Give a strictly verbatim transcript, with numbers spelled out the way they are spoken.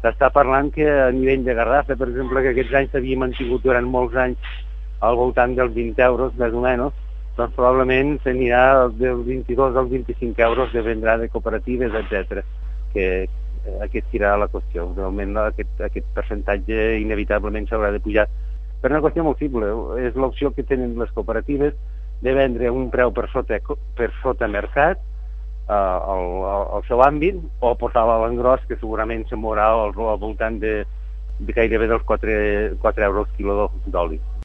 s'està parlant que a nivell de Garrafa, per exemple, que aquests anys s'havia mantingut durant molts anys al voltant dels vint euros, més o menys, doncs probablement s'anirà dels vint-i-dos als vint-i-cinc euros de vendrà de cooperatives, etcètera. Que aquest serà la qüestió. Realment aquest, aquest percentatge inevitablement s'haurà de pujar. Per una qüestió molt simple, és l'opció que tenen les cooperatives de vendre un preu per sota, per sota mercat eh, al, al seu àmbit, o portar-la a l'engròs, que segurament se mourà al, al voltant de, de gairebé dels quatre euros quilo d'oli.